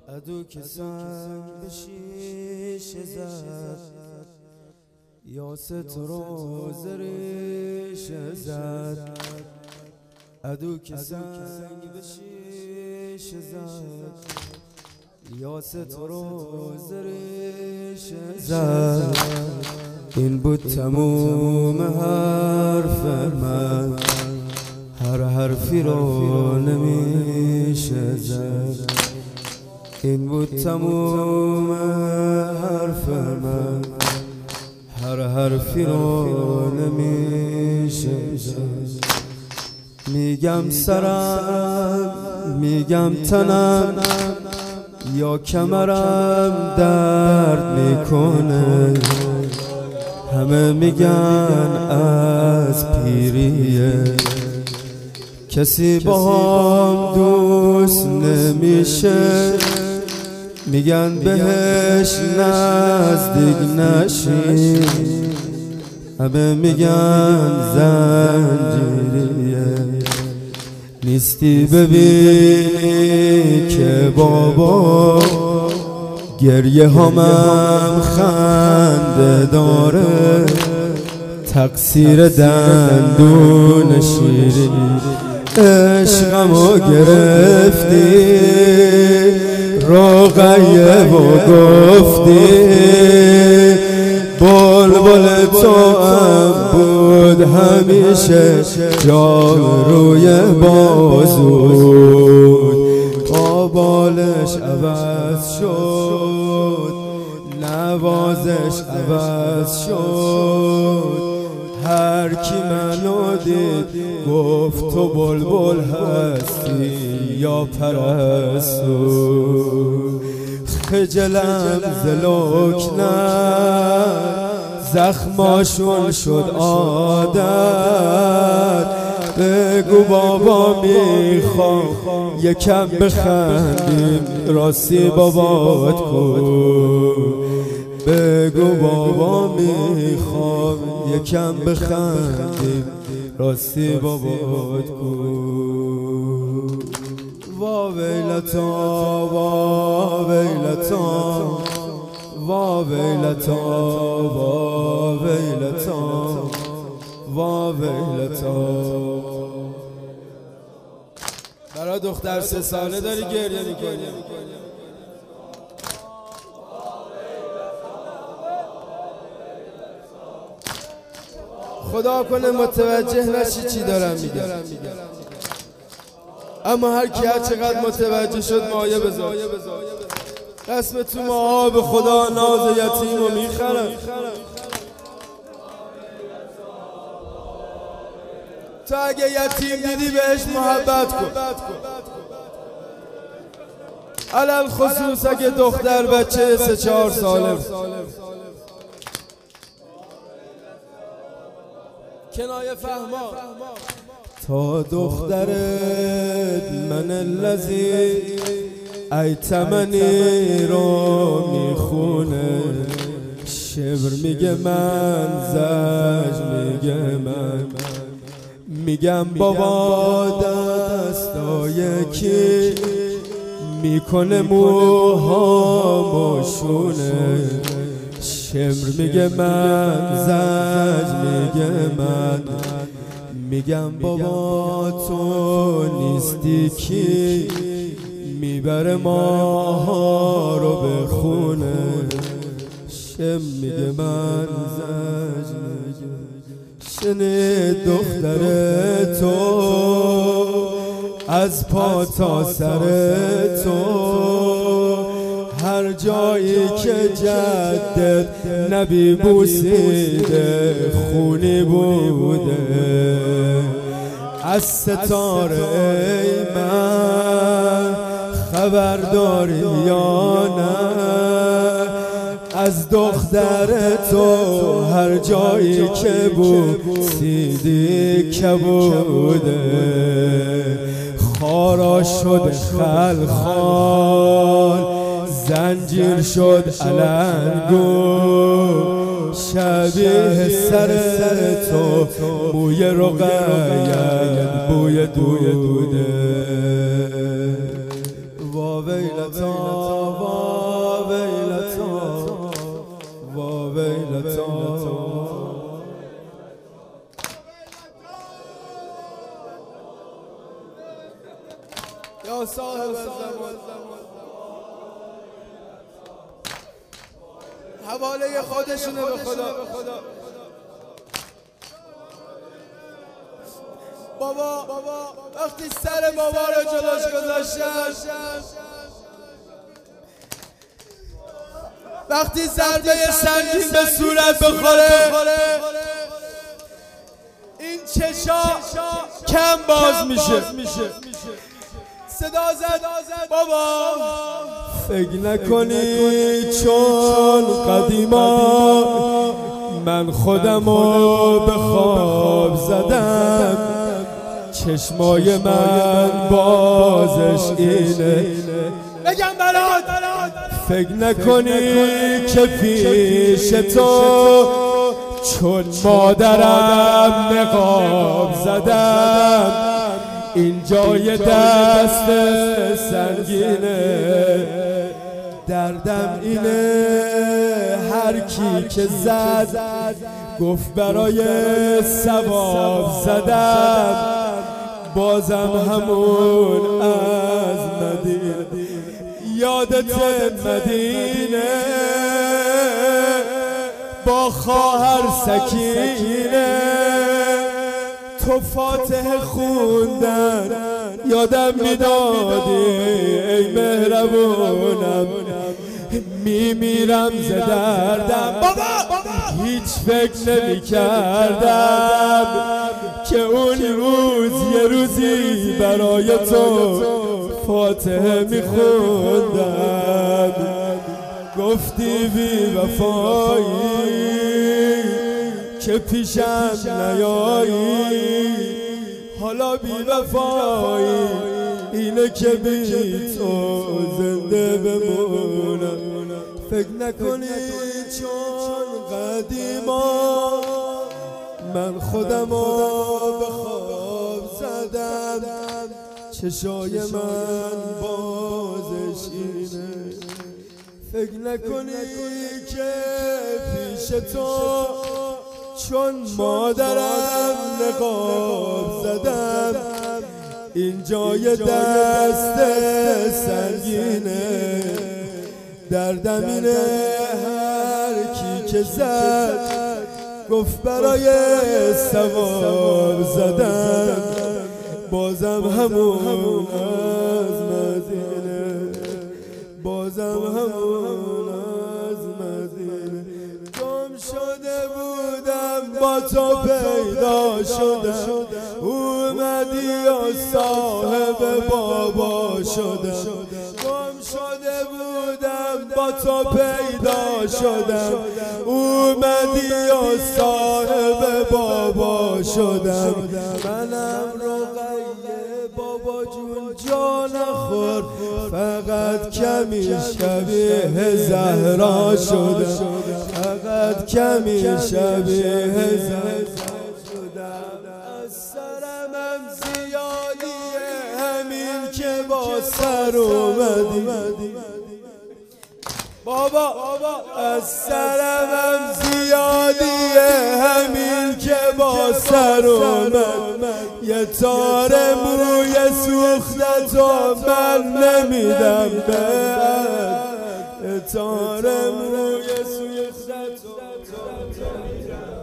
عدو که سنگ به شیشه زد، یاسه تو رو زریشه زد. عدو که سنگ به شیشه زد، یاسه تو رو زریشه زد. این بود تموم حرف من، هر حرفی رو نمیشه زد. این بود تموم حرف من، هر حرفی رو نمیشه زد. میگم سرم، میگم تنم، یا کمرم درد میکنه. همه میگن از پیریه، کسی با هم دوست نمیشه. میگن بهش نزدیک نشی، همه میگن زنجیریه. نیستی ببینی که بابا گریه همم خنده داره. تقصیر دندون شیرین عشقمو گرفتی، روغیه و گفتی بلبل تو هم بود همیشه جا روی بازود. قابالش عوض شد، نوازش عوض شد. هر کی منو دید گفت تو بلبل هستی یا پرستو. خجلم زلوک نه، زخماشون شد عادت. بگو بابا میخوام یکم بخندیم، راستی بابات کن. بگو بابا میخوام یکم بخندیم، راستی بابات کن. وا ویلتا وا ویلتا، وا ویلتا وا ویلتا، وا ویلتا. برای دختر 3 ساله داری گریه میکنی. خدا کنه متوجه نشی چی دارم میگم. اما هر کی هر چقدر متوجه شد مایه بذار. قسم تو ماها به خدا ناز یتیم رو میخرم. تو اگه یتیم دیدی بهش محبت کن، علل خصوص اگه دختر بچه 3-4 ساله. کنایه فهما تا دخترت من الذی ایتمنی رو میخونه. شبر میگه من، زج میگه من. میگم بابا دستای کی میکنه موهامو شونه. شمر میگه من، زج میگه من. میگم بابا تو نیستی کی میبره ماها رو به خونه. شم میگه من، زج میگه. شنید دختر تو از پا تا سر تو، هر جایی که جدت نبی بوسیده خونی بوده. از ستاره ای من خبر داری یا نه؟ از دختر تو هر جایی که بوسیدی کبوده. خارا شد خلخال، زنجیر شد علنگو. شبیه سر تو موی رقیت بوی دوده. وا ویلتا وا ویلتا وا ویلتا یا صاحب الزمان حواله خودشونه به خدا. بابا وقتی سر بابا رو جلوش گذاشتن، وقتی ضربه سنگین به صورت بخوره این چشا کم باز میشه. صدا زد بابا فکر نکنی چون قدیما من خودمو به خواب زدم، چشمای من بازش اینه. بگم برات فکر نکنی که پیش تو چون مادرم نقاب زدم، این جای دست سنگینه، دردم اینه هر کی که زد گفت برای ثواب زدم، بازم همون از مدینه. یادت مدینه با خواهر سکینه تو فاتحه خوندن یادم میدادی ای مهربونم، میمیرم ز دردم. بابا هیچ فکر نمی کردم که اون روز یه روزی برای تو فاتحه میخوندم. گفتی بی وفایی که پیشم نیایی، حالا بی وفایی اینه که بی تو زنده بمونم. فکر نکنی چون قدیما من خودمو به خواب زدم، چشای من بازش اینه. فکر نکنی که پیش تو چون مادرم نقاب زدم، این جای دست سنگینه، دردم اینه هر کی که زد گفت برای ثواب زدم، بازم همون از مدینه، بازم همون از مدینه. گم شده بودم با تو پیدا شدم، اومدی و صاحب بابا شدم. گم شده بودم با تو پیدا شدم، اومدی و صاحب بابا شدم. منم رقیه بابا جون جا نخور، فقط کمی شبیه زهرا شدم، فقط کمی شبیه زهرا شدم. از سرمم زیادیه همین که با سر اومدی. بابا از سرمم زیادیه همین که با سر اومد، یه تار موی سوختتو من نمیدم بهت، یه تار موی سوختتو